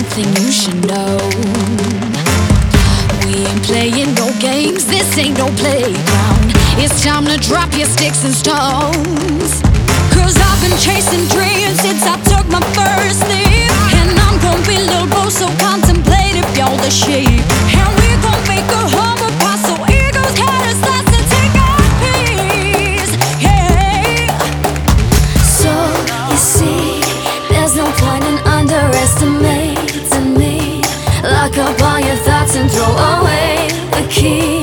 something you should know. We ain't playing no games, this ain't no playground. It's time to drop your sticks and stones. Cause I've been chasing dreams since I took my first leap. And I'm gonna be little boy, so contemplative, y'all the sheep. And we gon' make a humble pie, so eagles had us last to take our piece. Yeah. So you see, there's no point in underestimating me. Lock up all your thoughts and throw away the key.